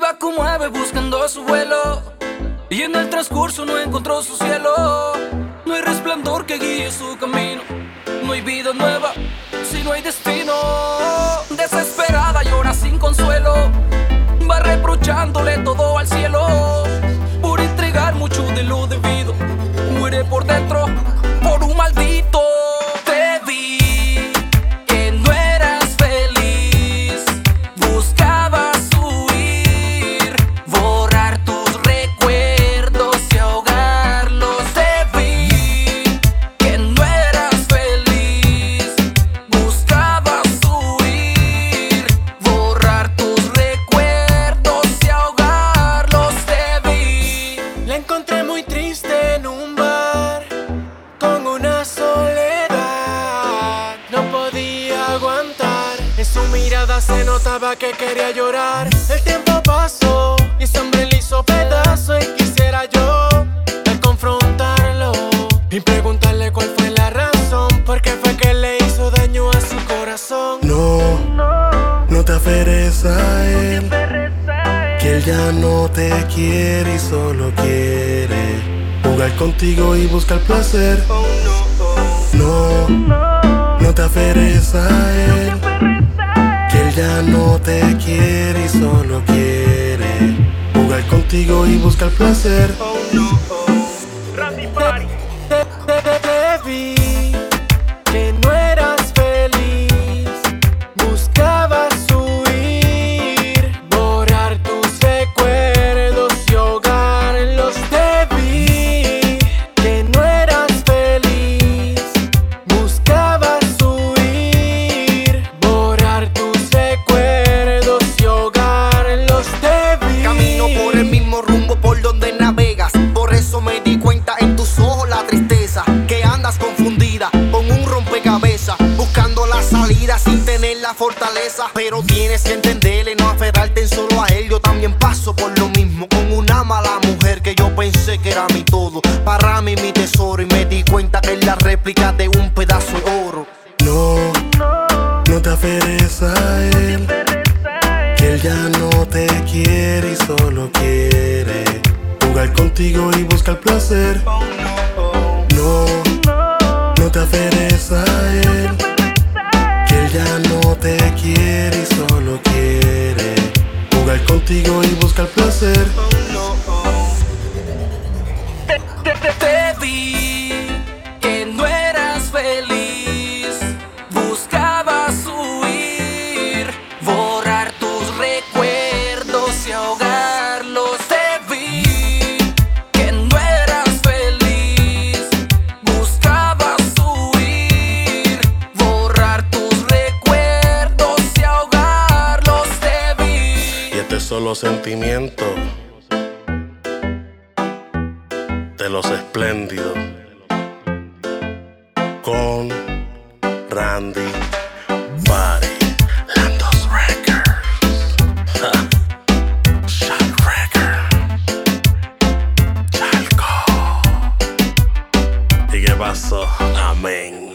Paco mueve buscando su vuelo, y en el transcurso no encontró su cielo. No hay resplandor que guíe su camino, no hay vida nueva si no hay destino. Desesperada llora sin consuelo, va reprochándole todo al cielo. Por entregar mucho de lo debido, muere por dentro por un maldito. Te vi que no eras feliz, buscabas huir, borrar tus recuerdos y ahogarlos. Te vi que no eras feliz, buscabas huir, borrar tus recuerdos y ahogarlos. Te vi. La encontré muy triste en un bar, con una soledad. No podía aguantar, en su mirada se notaba que quería llorar. El tiempo pasó y ese hombre le hizo pedazo, y quisiera yo al confrontarlo y preguntarle cuál fue la razón, por qué fue que le hizo daño a su corazón. No te aferres a él, que él ya no te quiere y solo quiere jugar contigo y buscar placer. No te aferres a él, que él ya no te quiere y solo quiere jugar contigo y buscar placer. Te vi que no eras feliz, buscabas huir, borrar tus recuerdos y ahogarlos. Te vi que no eras feliz, buscabas huir, borrar tus recuerdos y ahogarlos. Te vi. Camino por el mismo rumbo por donde navegas, por eso me di cuenta en tus ojos la tristeza, que andas confundida con un rompecabezas, buscando la salida sin tener la fortaleza. Pero tienes que entenderle, no aferrarte en solo a él. Yo también paso por lo mismo con una mala mujer que yo pensé que era mi todo, para mí mi tesoro, y me di cuenta que es la réplica de un pedazo de oro. No te aferres a él, que él ya no te quiere y solo quiere jugar contigo y buscar placer. No te aferres a él, que él ya no te quiere y solo quiere jugar contigo y buscar placer. Te vi que no eras feliz, buscabas huir, borrar tus recuerdos y ahogarlos. Te vi que no eras feliz, buscabas huir, borrar tus recuerdos y ahogarlos. Te vi. Y este es solo sentimiento de los espléndidos, con Randy Body, Landos Records, Shot Record, Chalco. ¿Y qué pasó? Amén.